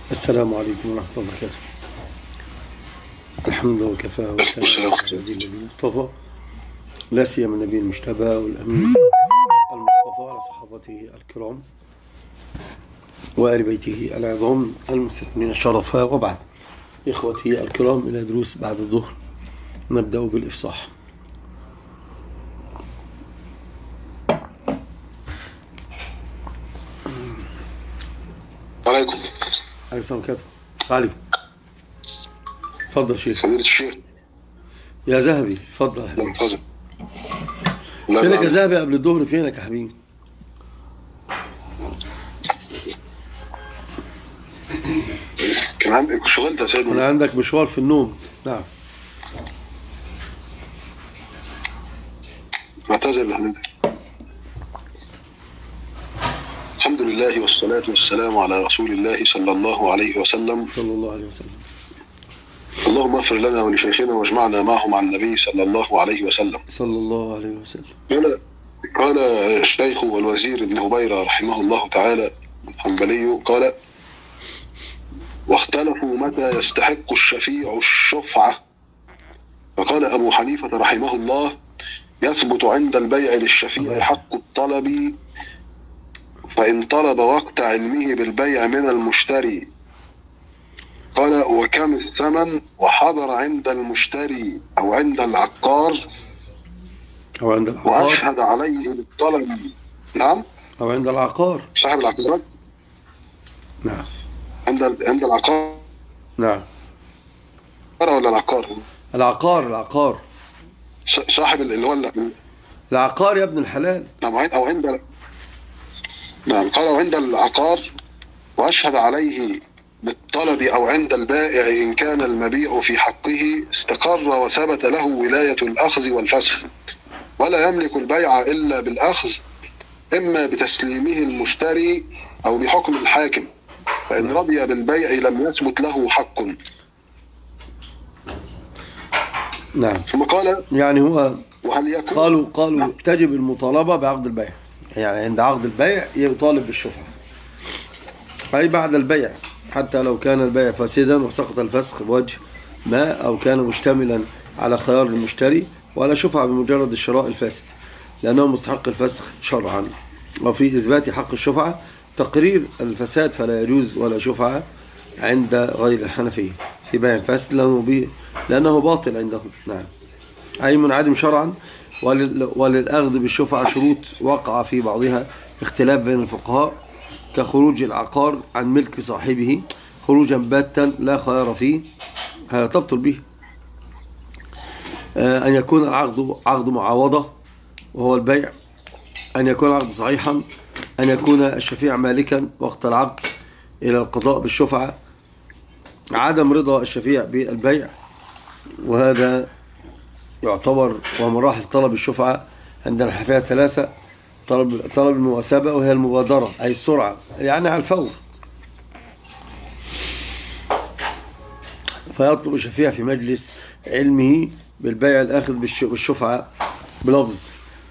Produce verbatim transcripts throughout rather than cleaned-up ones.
السلام عليكم ورحمة الله وبركاته. الحمد لله وكفى والسلام على الذين اصطفى، لا سيما النبي المجتبى والأمين المصطفى على صحابته الكرام وآل بيته العظام المستثمرين الشرفاء، وبعد. إخوتي الكرام، إلى دروس بعد الظهر. نبدأ بالإفصاح. عليكم. عليكم السلام كده. علي، تفضل شيخ. فضيلة الشيخ يا ذهبي اتفضل يا حبيبي. منتظر. فينك يا ذهبي قبل الظهر؟ فينك يا حبيبي؟ كان عندك شغلت يا سيدنا. أنا عندك مشوار في النوم. نعم. معتذر لحضرتك. الحمد لله والصلاة والسلام على رسول الله صلى الله عليه وسلم. صلى الله عليه وسلم. اللهم اغفر لنا ولشيخنا واجمعنا معهم عن النبي صلى الله عليه وسلم. صلى الله عليه وسلم. قال قال الشيخ والوزير ابن هبيرة رحمه الله تعالى الحنبلي قال: واختلفوا متى يستحق الشفيع الشفعة، فقال أبو حنيفة رحمه الله: يثبت عند البيع للشفيع حق الطلب، فإن طلب وقت علمه بالبيع من المشتري. قال: وكم الثمن وحضر عند المشتري أو عند العقار أو عند العقار وأشهد عليه بالطلب. نعم، أو عند العقار. صاحب العقارات. نعم. عند عند العقار. نعم. ولا العقار؟ العقار العقار صاحب اللي هو العقار يا ابن الحلال. نعم، أو عند. نعم، قال: وعند العقار وأشهد عليه بالطلب أو عند البائع إن كان المبيع في حقه استقر وثبت له ولاية الأخذ والفسخ، ولا يملك البيع إلا بالأخذ، إما بتسليمه المشتري أو بحكم الحاكم، فإن رضي بالبيع لم يثبت له حق. نعم. ثم قال: يعني هو وهل يكون قالوا قالوا تجب المطالبة بعقد البيع، يعني عند عقد البيع يطالب بالشفعة، أي بعد البيع، حتى لو كان البيع فاسدا وسقط الفسخ بوجه ما، أو كان مشتملا على خيار المشتري، ولا شفعة بمجرد الشراء الفاسد، لأنه مستحق الفسخ شرعا. وفي إثبات حق الشفعة تقرير الفساد، فلا يجوز ولا شفعة عند غير الحنفية في بيع فاسد، لأنه, لأنه باطل عندهم. نعم، أي منعدم شرعا. وللأخذ بالشفعة شروط وقع في بعضها اختلاف بين الفقهاء، كخروج العقار عن ملك صاحبه خروجا باتا لا خيار فيه، هذا تبطل به. أن يكون العقد عقد معاوضة وهو البيع، أن يكون العقد صحيحا، أن يكون الشفيع مالكا وقت العقد إلى القضاء بالشفعة، عدم رضا الشفيع بالبيع، وهذا يعتبر ومراحل طلب الشفعة عند الحنفية ثلاثة: طلب طلب المواثبة، وهي المبادرة أي السرعة، يعني على الفور، فيطلب الشفيع في مجلس علمه بالبيع الآخذ بالشفعة بلفظ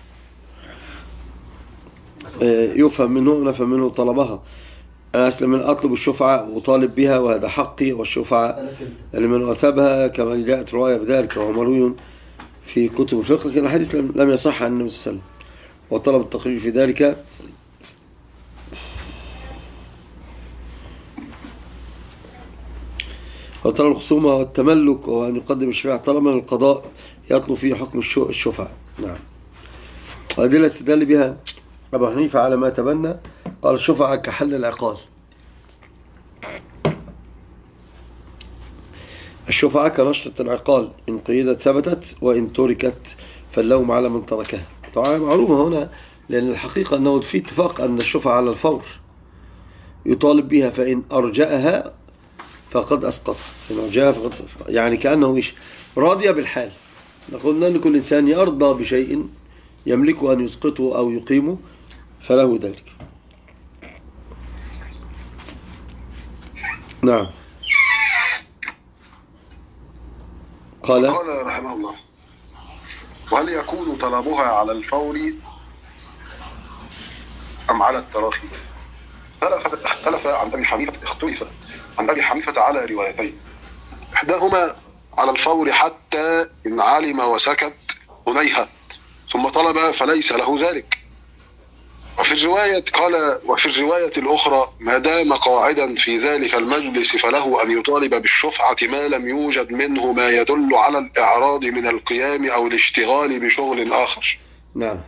يفهم منه ونفهم منه طلبها. أسلم من أطلب الشفعة وطالب بها وهذا حقي، والشفعة لمن واثبها كما جاءت رواية بذلك وهو مروي في كتب الفقه، لكن الحديث لم يصح عن النبي صلى الله عليه وسلم. وطلب التقرير في ذلك وطلب الخصومة والتملك، وأن يقدم الشفيع طلبا من القضاء يطلب فيه حكم الشفعة. نعم. وأدلة استدل بها أبو حنيفة على ما تبنى، قال: الشفعة كحل العقال. الشفعة كنشرة العقال، إن قيدت ثبتت وإن تركت فاللوم على من تركها. طبعا معلومة هنا، لأن الحقيقة أنه في اتفاق أن الشفعة على الفور يطالب بها، فإن أرجأها فقد أسقط، إن أرجأها فقد أسقط، يعني كأنه إيش؟ راضي بالحال. قلنا أن كل إنسان يرضى بشيء يملكه أن يسقطه أو يقيمه فله ذلك. نعم. قال قال رحمه الله: وهل يكون طلبها على الفور أم على التراخي؟ اختلف عن أبي حنيفة اختلف عن أبي حنيفة على روايتين، إحداهما على الفور حتى إن علم وسكت هنيهة ثم طلب فليس له ذلك. وفي الرواية قال وفي الرواية الأخرى ما دام قاعدا في ذلك المجلس فله أن يطالب بالشفعة ما لم يوجد منه ما يدل على الإعراض من القيام أو الاشتغال بشغل آخر. نعم.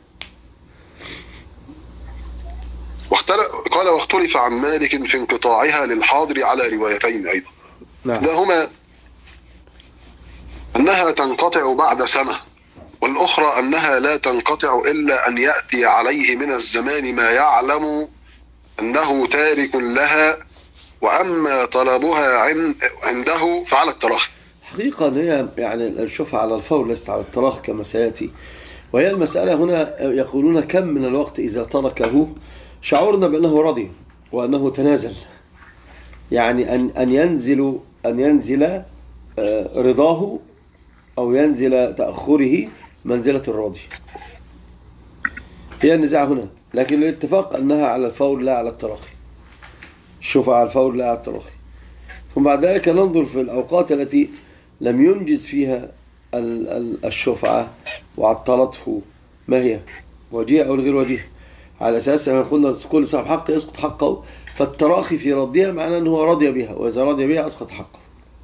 واختلف قال واختلف عن مالك في انقطاعها للحاضر على روايتين أيضا. نعم. إحداهما أنها تنقطع بعد سنة، والأخرى أنها لا تنقطع إلا أن يأتي عليه من الزمان ما يعلم أنه تارك لها، وأما طلبها عنده فعلى التراخي. حقيقة هي يعني الشفعة على الفور ليست على التراخي كما سيأتي، وهي المسألة هنا يقولون كم من الوقت إذا تركه شعرنا بأنه رضي وأنه تنازل، يعني أن أن ينزل أن ينزل رضاه أو ينزل تأخره منزلة الراضي. هي النزاع هنا، لكن الاتفاق أنها على الفور لا على التراخي. الشفعة على الفور لا على التراخي. ثم بعد ذلك ننظر في الأوقات التي لم ينجز فيها الشفعة وعطلته ما هي، وجيه أو غير وجيه، على أساس أن قلنا كل صاحب حق يسقط حقه، فالتراخي في ردها معناه أنه رضي بها، وإذا رضي بها أسقط حقه.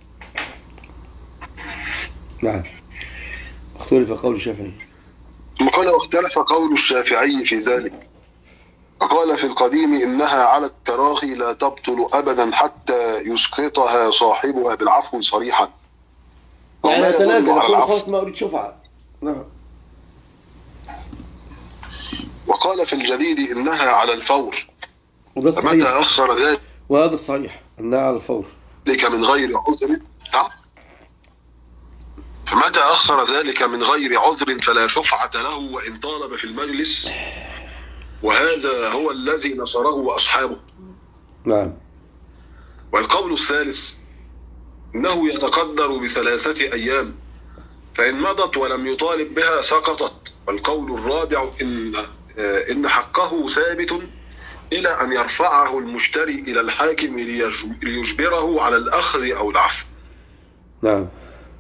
نعم. اختلف قول الشافعي. ثم قال واختلف قول الشافعي في ذلك، فقال في القديم إنها على التراخي لا تبطل أبدا حتى يسقطها صاحبها بالعفو صريحا. يعني تنازل يقول خلاص ما أريد شفعة. نعم. وقال في الجديد إنها على الفور، وده الصحيح، فمتى أخر ذلك، وهذا الصحيح أنها على الفور ذلك من غير عذر، فمتى أخر ذلك من غير عذر فلا شفعة له وإن طالب في المجلس، وهذا هو الذي نصره أصحابه. نعم. والقول الثالث إنه يتقدر بثلاثة أيام، فإن مضت ولم يطالب بها سقطت. والقول الرابع إن إن حقه ثابت إلى أن يرفعه المشتري إلى الحاكم ليجبره على الأخذ أو العفو. نعم.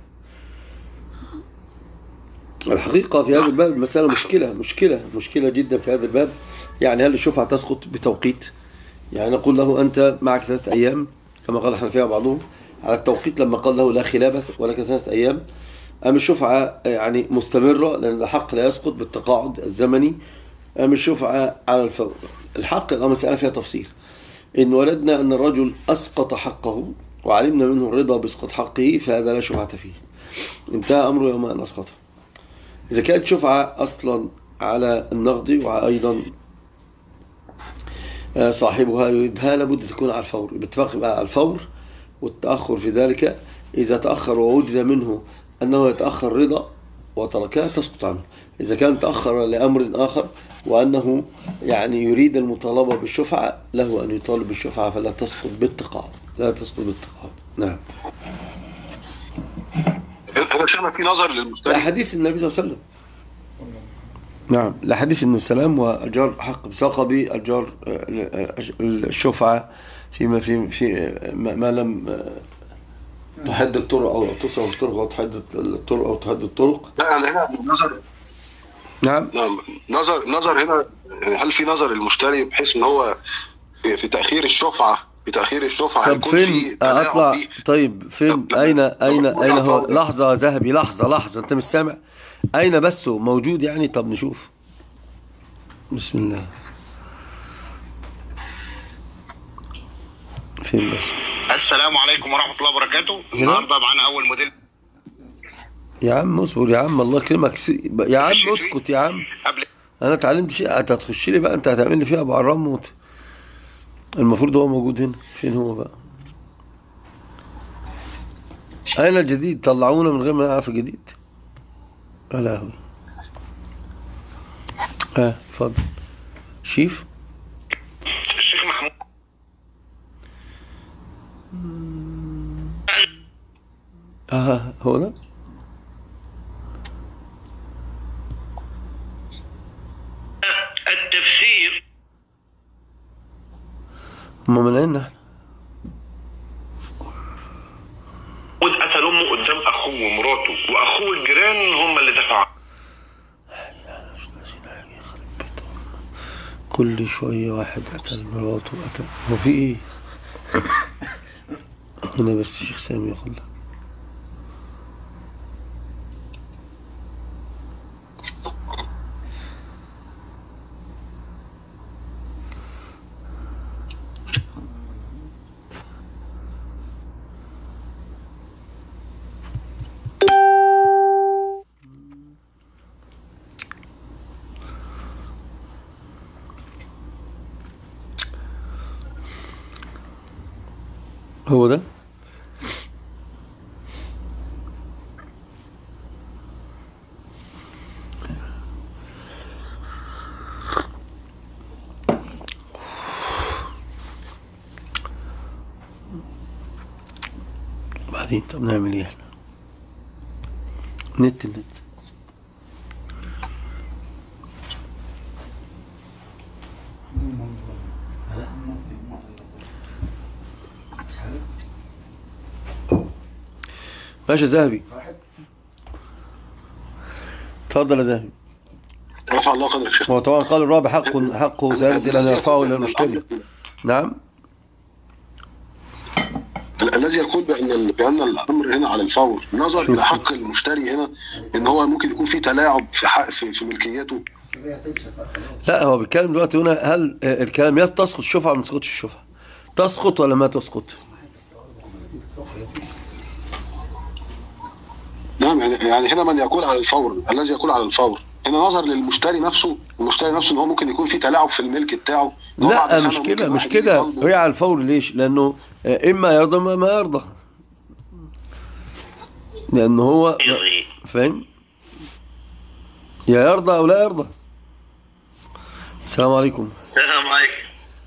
الحقيقة في هذا الباب المسألة مشكلة مشكلة مشكلة جدا في هذا الباب. يعني هل الشفعة تسقط بتوقيت؟ يعني نقول له أنت معك ثلاثة أيام كما قال الحنفية بعضهم على التوقيت، لما قال له لا خلاف ولك ثلاثة أيام. أم الشفعة يعني مستمرة لأن الحق لا يسقط بالتقاعد الزمني، أم الشفعة على الفور؟ الحق المسألة فيها تفصيل. إن وردنا أن الرجل أسقط حقه وعلمنا منه الرضا بسقط حقه فهذا لا شفعة فيه، انتهى أمره يوم أن أسقطه. إذا كانت شفعة أصلا على النقد وأيضا صاحبها يريدها لابد تكون على الفور، باتفاق بقى على الفور، والتأخر في ذلك إذا تأخر ووجد منه أنه يتأخر رضا وتركها تسقط عنه. إذا كان تأخر لأمر آخر وأنه يعني يريد المطالبة بالشفعة له أن يطالب بالشفعة فلا تسقط بالتقاعد، لا تسقط بالتقاعد. نعم. هذا شيخنا في نظر للمشتري لحديث النبي صلى الله عليه وسلم. نعم، لحديث النبي صلى الله عليه وسلم وأجار حق بساقة بأجار الشفعة فيما في في ما لم تحد الطرق أو تصرف الطرق أو تحد الطرق أو تحد الطرق. لا يعني هنا نظر. نعم. نعم نظر نظر هنا، هل في نظر المشتري بحيث ان هو في, في تأخير الشفعة في تأخير الشفعة طب فين أطلع فيه. طيب فين أين أين أين هو؟ لحظة ذهبي، لحظة لحظة أنت مش سامع؟ أين بس موجود يعني؟ طب نشوف. بسم الله. فين بس؟ السلام عليكم ورحمة الله وبركاته. النهارده معانا أول موديل. يا عم اصبر يا عم، الله يكرمك. يا عم اسكت يا عم. أنا اتعلمت شيء، أنت هتخش لي بقى، أنت هتعمل لي فيها أبو عرام موت. المفروض هو موجود هنا. فين هو بقى؟ أين الجديد؟ طلعونا من غير ما نعرف الجديد. يا لهوي. ها اتفضل. شيف الشيخ محمود. اه هو ده. التفسير ما منعنا احنا. قتل امه قدام اخوه ومراته واخوه الجيران هم اللي دفعوا. كل شوية واحد قتل مراته قتل، هو في ايه؟ هنا بس شيخ سامي يقول لك هو ده. بعدين طب نعمل ايه احنا؟ نت النت ماشي يا ذهبي، اتفضل يا ذهبي. رفع الله قدرك شيخ. هو طبعا قال الرابع حق حقه ثابت الى ان يرفعه الى المشتري. نعم. الذي يقول بان بان الامر هنا على الفور نظر الى حق المشتري هنا ان هو ممكن يكون في تلاعب في حق في, في ملكيته. لا هو بيتكلم دلوقتي هنا هل الكلام تسقط الشفعه ولا ما تسقطش الشفعه؟ تسقط ولا ما تسقط؟ نعم يعني هنا من يقول على الفور، الذي يقول على الفور هنا نظر للمشتري نفسه، المشتري نفسه ان هو ممكن يكون في تلاعب في الملك بتاعه. لا مش كده مش كده، هي على الفور. ليش؟ لانه اما يرضى ما يرضى، لانه هو فاهم يا يرضى او لا يرضى. السلام عليكم. السلام عليكم.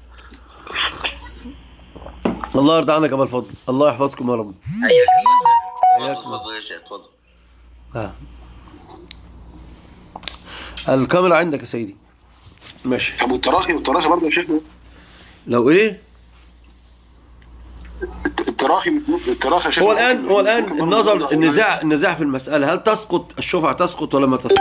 الله يرضى عنك يا ابو الفضل، الله يحفظكم يا رب. حياك الله. اتفضل يا شيخ اتفضل. اه الكاميرا عندك يا سيدي. ماشي. طب والتراخي والتراخي برضه يا شيخ لو ايه؟ التراخي التراخي يا شيخ. هو الان هو الان النظر النزاع النزاع في المسألة هل تسقط الشفعة تسقط ولا ما تسقط؟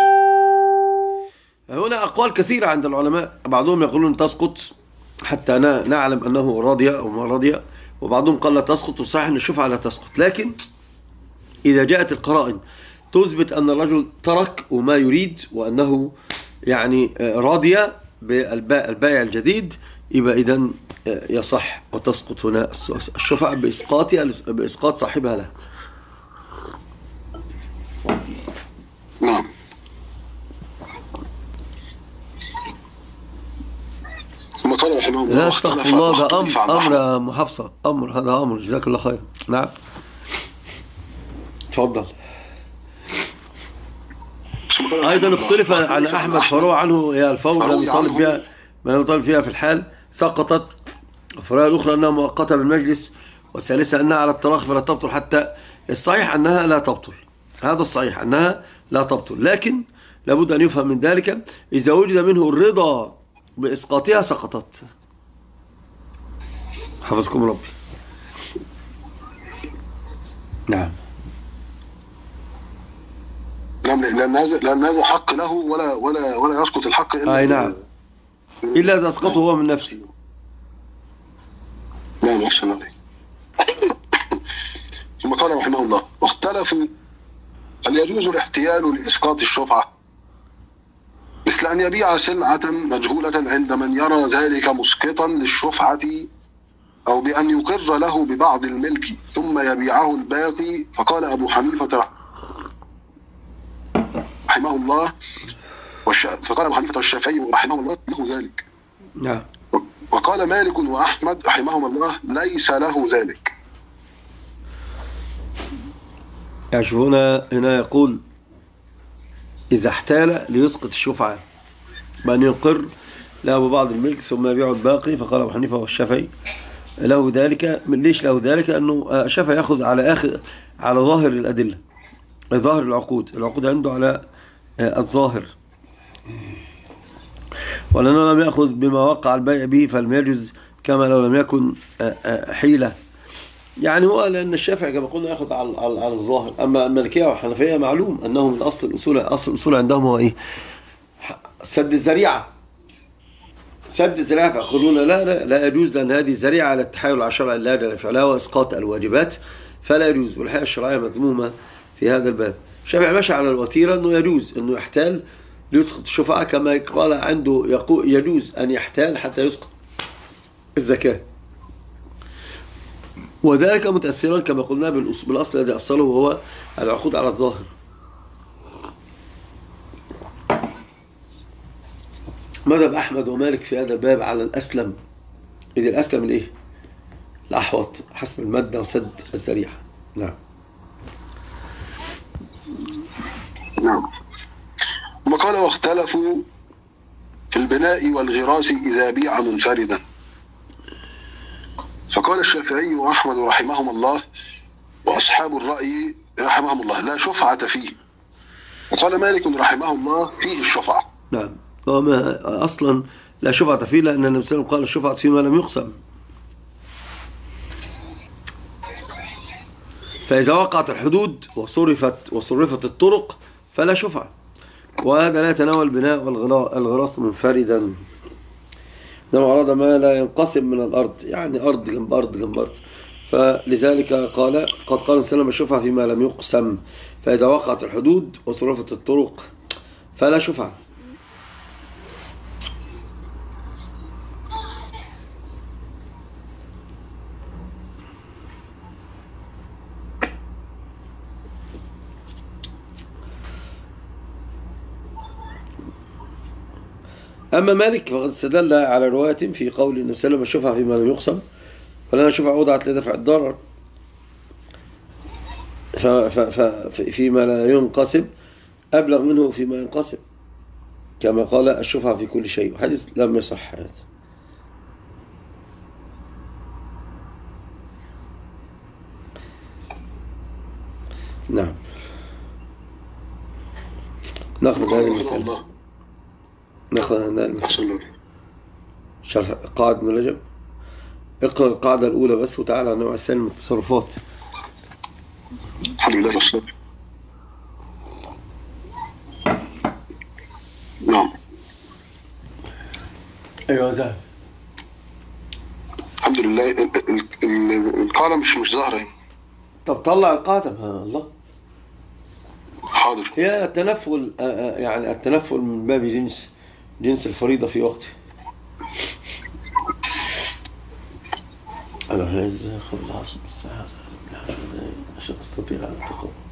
هنا أقوال كثيرة عند العلماء، بعضهم يقولون تسقط حتى نعلم أنه راضي أو ما راضي، وبعضهم قال لا تسقط، وصحيح أن الشفعة لا تسقط. لكن إذا جاءت القرائن تثبت أن الرجل ترك وما يريد وأنه يعني راضي بالبائع الجديد، يبقى إذن يصح وتسقط هنا الشفعة بإسقاطها بإسقاط صاحبها لها. نعم. ثم قال رحمه الله لا استغفر الله، ده أمر أمر محافظة، أمر هذا أمر. جزاك الله خير. نعم تفضل. أيضا اختلف عن أحمد فروى عنه هي الفور لم يطالب بها ما لم يطالب فيها في الحال سقطت، الفروع الأخرى أنها مؤقتة بالمجلس، والثالثة أنها على التراخي فلا تبطل. حتى الصحيح أنها لا تبطل، هذا الصحيح أنها لا تبطل، لكن لابد أن يفهم من ذلك إذا وجد منه الرضا بإسقاطها سقطت. حفظكم ربي. نعم. نعم لأن هذا لأن هذا حق له ولا ولا ولا يسقط الحق إلا أي نعم إلا إذا أسقطه هو من نفسه. نعم أحسن عليك. ثم قال رحمه الله واختلفوا هل يجوز الاحتيال لإسقاط الشفعة مثل أن يبيع سلعة مجهولة عند من يرى ذلك مسقطا للشفعة، أو بأن يقر له ببعض الملك ثم يبيعه الباقي. فقال أبو حنيفة رحمه الله والش... فقال أبو حنيفة والشافعي رحمه الله له ذلك. نعم. وقال مالك وأحمد رحمهم الله ليس له ذلك. يعني شوف هنا هنا يقول إذا احتال ليسقط الشفعة بأن يقر له ببعض الملك ثم يبيع الباقي. فقال أبو حنيفة والشافعي له ذلك. ليش له ذلك؟ لأنه الشافعي يأخذ على آخر على ظاهر الأدلة، ظاهر العقود، العقود عنده على الظاهر، ولأنه لم يأخذ بما وقع البيع به فلم يجوز كما لو لم يكن حيلة. يعني هو لأن الشافعي كما قلنا يأخذ على على الظاهر، أما المالكية والحنفية معلوم أنهم من أصل الأصول، أصل الأصول عندهم هو إيه؟ سد الذريعة. سد الذريعة فيقولون لا لا لا يجوز، لأن هذه ذريعة على التحايل على الشرع لا جل فعلها وإسقاط الواجبات، فلا يجوز. والحياة الشرعية مذمومة في هذا الباب. الشافعي ماشي على الوتيرة أنه يجوز أنه يحتال ليسقط الشفعاء، كما قال عنده يقول يجوز أن يحتال حتى يسقط الزكاة، وذلك متأثرا كما قلنا بالأصل الذي أصله وهو العقود على الظاهر. مذهب أحمد ومالك في هذا الباب على الأسلم، إذا الأسلم الإيه؟ الأحوط حسب المادة وسد الذريعة. نعم. نعم. ثم قال واختلفوا في البناء والغراس إذا بيع منفردا، فقال الشافعي وأحمد رحمهم الله وأصحاب الرأي رحمهم الله لا شفعة فيه، وقال مالك رحمه الله فيه الشفعة. نعم. وما أصلا لا شفعة فيه، لأن النبي صلى الله عليه وسلم قال الشفعة فيما لم يقسم. فإذا وقعت الحدود وصرفت وصرفت الطرق فلا شفعة، وهذا لا يتناول البناء والغراس منفردا. إنما أراد ما لا ينقسم من الأرض، يعني أرض جنب أرض جنب أرض، فلذلك قال قد قال سلم الشفعة فيما لم يقسم، فإذا وقعت الحدود وصرفت الطرق فلا شفعة. أما مالك فقد استدل على رواية في قول النبي صلى الله عليه وسلم الشفعة فيما لم يقسم، فلنا شفعة وضعت لدفع الضرر فيما لا ينقسم أبلغ منه فيما ينقسم، كما قال الشفعة في كل شيء، حديث لم يصح هذا. نعم. ناخذ هذه المسألة، ناخذ هذه المسألة شرح قاعدة ابن رجب. اقرأ القاعدة الأولى بس وتعالى على النوع الثاني من التصرفات. الحمد لله والصلاة. نعم. أيوة زين. الحمد لله. القاعدة مش مش ظاهرة. طب طلع القاعدة. الله. حاضر. هي التنفل، يعني التنفل من باب جنس جنس الفريضة في وقته. أنا عايز أخذ العصر بالساعة عشان أستطيع أن أتقوى.